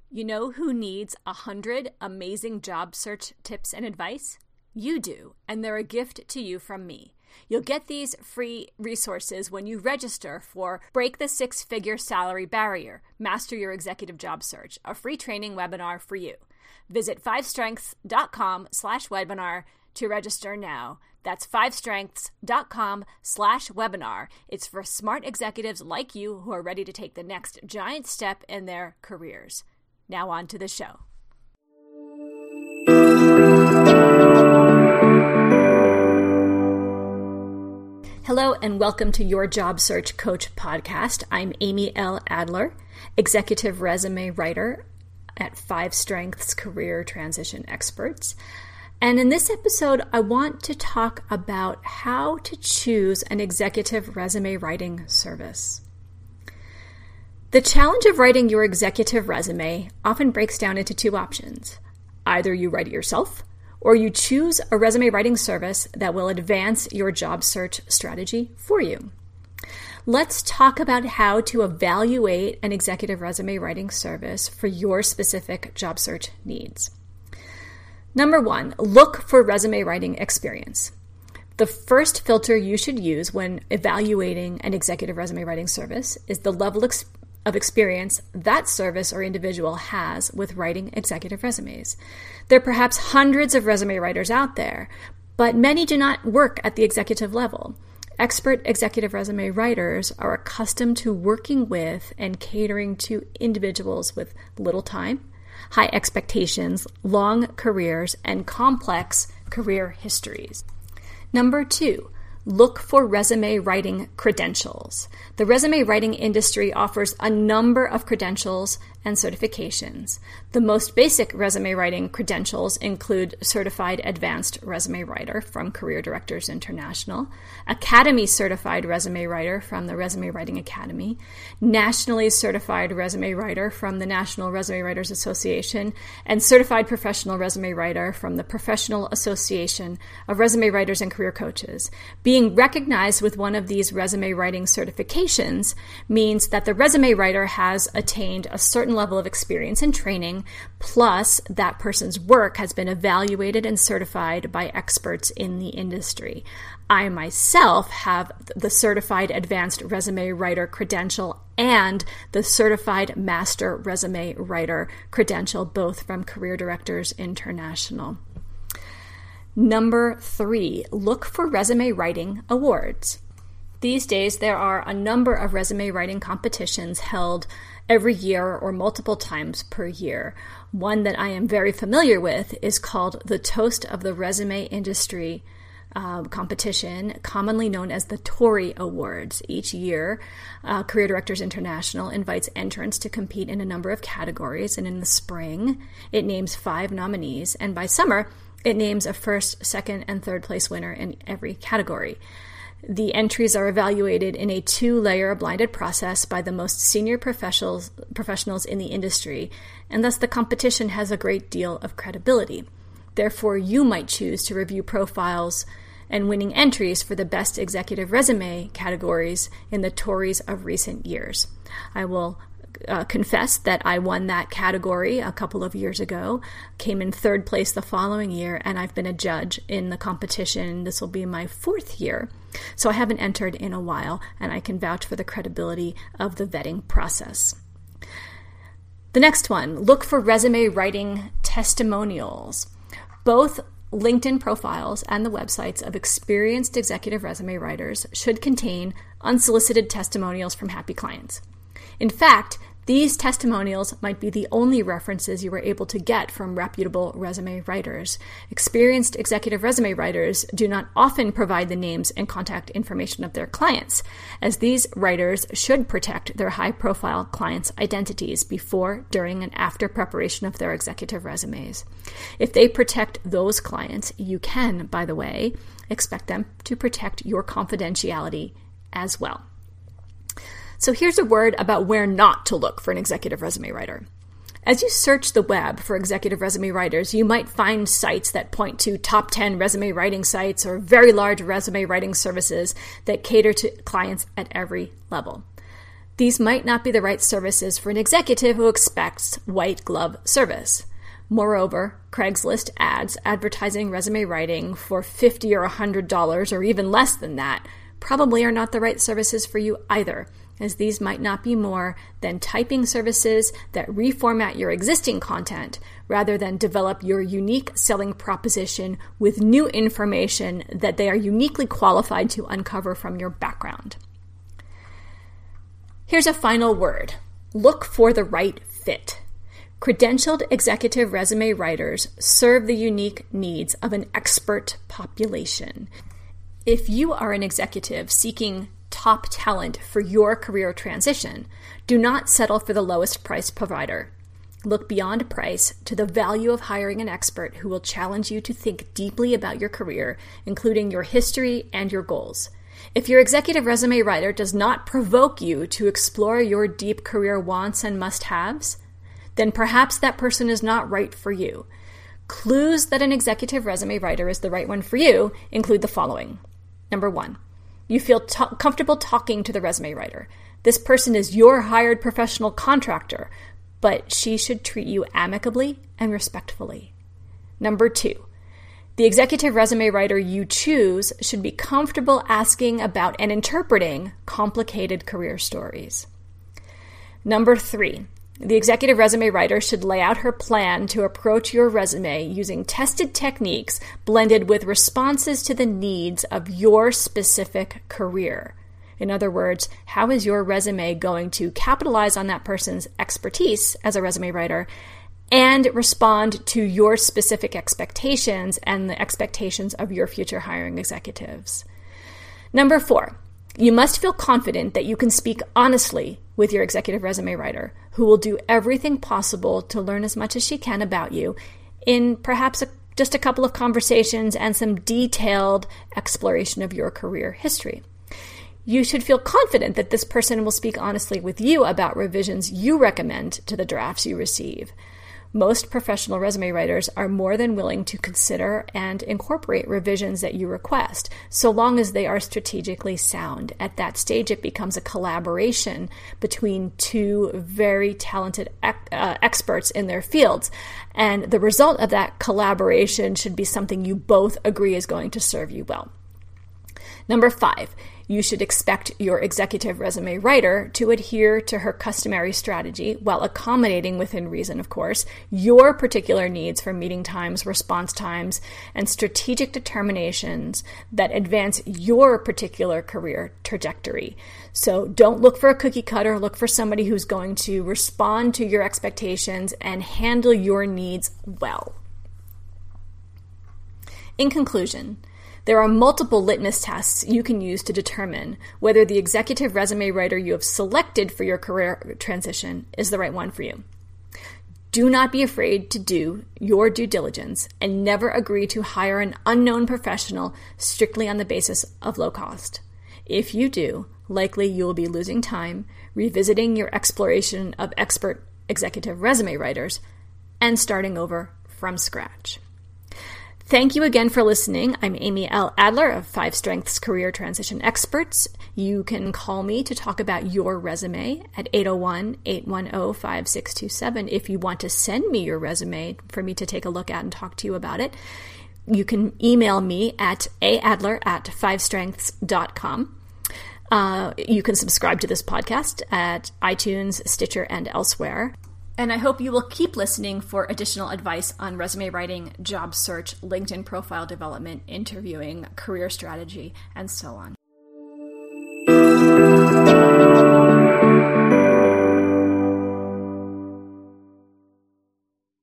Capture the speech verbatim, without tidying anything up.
You know who needs a hundred amazing job search tips and advice? You do, and they're a gift to you from me. You'll get these free resources when you register for Break the Six-Figure Salary Barrier, Master Your Executive Job Search, a free training webinar for you. Visit fivestrengths.com slash webinar to register now. That's fivestrengths.com slash webinar. It's for smart executives like you who are ready to take the next giant step in their careers. Now on to the show. Hello and welcome to Your Job Search Coach podcast. I'm Amy L. Adler, executive resume writer at Five Strengths Career Transition Experts. And in this episode, I want to talk about how to choose an executive resume writing service. The challenge of writing your executive resume often breaks down into two options. Either you write it yourself, or you choose a resume writing service that will advance your job search strategy for you. Let's talk about how to evaluate an executive resume writing service for your specific job search needs. Number one, look for resume writing experience. The first filter you should use when evaluating an executive resume writing service is the level ex- of experience that service or individual has with writing executive resumes. There are perhaps hundreds of resume writers out there, but many do not work at the executive level. Expert executive resume writers are accustomed to working with and catering to individuals with little time, high expectations, long careers, and complex career histories. Number two, look for resume writing credentials. The resume writing industry offers a number of credentials and certifications. The most basic resume writing credentials include Certified Advanced Resume Writer from Career Directors International, Academy Certified Resume Writer from the Resume Writing Academy, Nationally Certified Resume Writer from the National Resume Writers Association, and Certified Professional Resume Writer from the Professional Association of Resume Writers and Career Coaches. Being recognized with one of these resume writing certifications means that the resume writer has attained a certain level of experience and training, plus that person's work has been evaluated and certified by experts in the industry. I myself have the Certified Advanced Resume Writer credential and the Certified Master Resume Writer credential, both from Career Directors International. Number three, look for resume writing awards. These days, there are a number of resume writing competitions held every year or multiple times per year. One that I am very familiar with is called the Toast of the Resume Industry uh, competition, commonly known as the Tory Awards. Each year, uh, Career Directors International invites entrants to compete in a number of categories, and in the spring, it names five nominees, and by summer, it names a first, second, and third place winner in every category. The entries are evaluated in a two-layer blinded process by the most senior professionals professionals in the industry, and thus the competition has a great deal of credibility. Therefore, you might choose to review profiles and winning entries for the best executive resume categories in the Tories of recent years. I will Uh, confess that I won that category a couple of years ago, came in third place the following year, and I've been a judge in the competition. This will be my fourth year. So I haven't entered in a while, and I can vouch for the credibility of the vetting process. The next one, look for resume writing testimonials. Both LinkedIn profiles and the websites of experienced executive resume writers should contain unsolicited testimonials from happy clients. In fact, these testimonials might be the only references you were able to get from reputable resume writers. Experienced executive resume writers do not often provide the names and contact information of their clients, as these writers should protect their high-profile clients' identities before, during, and after preparation of their executive resumes. If they protect those clients, you can, by the way, expect them to protect your confidentiality as well. So here's a word about where not to look for an executive resume writer. As you search the web for executive resume writers, you might find sites that point to top ten resume writing sites or very large resume writing services that cater to clients at every level. These might not be the right services for an executive who expects white glove service. Moreover, Craigslist ads advertising resume writing for fifty dollars or one hundred dollars or even less than that probably are not the right services for you either, as these might not be more than typing services that reformat your existing content rather than develop your unique selling proposition with new information that they are uniquely qualified to uncover from your background. Here's a final word. Look for the right fit. Credentialed executive resume writers serve the unique needs of an expert population. If you are an executive seeking top talent for your career transition, do not settle for the lowest price provider. Look beyond price to the value of hiring an expert who will challenge you to think deeply about your career, including your history and your goals. If your executive resume writer does not provoke you to explore your deep career wants and must-haves, then perhaps that person is not right for you. Clues that an executive resume writer is the right one for you include the following. Number one, you feel t- comfortable talking to the resume writer. This person is your hired professional contractor, but she should treat you amicably and respectfully. Number two, the executive resume writer you choose should be comfortable asking about and interpreting complicated career stories. Number three, the executive resume writer should lay out her plan to approach your resume using tested techniques blended with responses to the needs of your specific career. In other words, how is your resume going to capitalize on that person's expertise as a resume writer and respond to your specific expectations and the expectations of your future hiring executives? Number four, you must feel confident that you can speak honestly with your executive resume writer, who will do everything possible to learn as much as she can about you in perhaps a, just a couple of conversations and some detailed exploration of your career history. You should feel confident that this person will speak honestly with you about revisions you recommend to the drafts you receive. Most professional resume writers are more than willing to consider and incorporate revisions that you request, so long as they are strategically sound. At that stage, it becomes a collaboration between two very talented ex- uh, experts in their fields, and the result of that collaboration should be something you both agree is going to serve you well. Number five, you should expect your executive resume writer to adhere to her customary strategy while accommodating, within reason, of course, your particular needs for meeting times, response times, and strategic determinations that advance your particular career trajectory. So don't look for a cookie cutter. Look for somebody who's going to respond to your expectations and handle your needs well. In conclusion, there are multiple litmus tests you can use to determine whether the executive resume writer you have selected for your career transition is the right one for you. Do not be afraid to do your due diligence and never agree to hire an unknown professional strictly on the basis of low cost. If you do, likely you will be losing time, revisiting your exploration of expert executive resume writers, and starting over from scratch. Thank you again for listening. I'm Amy L. Adler of Five Strengths Career Transition Experts. You can call me to talk about your resume at eight oh one, eight one oh, five six two seven. If you want to send me your resume for me to take a look at and talk to you about it, you can email me at aadler at fivestrengths dot com. Uh, you can subscribe to this podcast at iTunes, Stitcher, and elsewhere. And I hope you will keep listening for additional advice on resume writing, job search, LinkedIn profile development, interviewing, career strategy, and so on.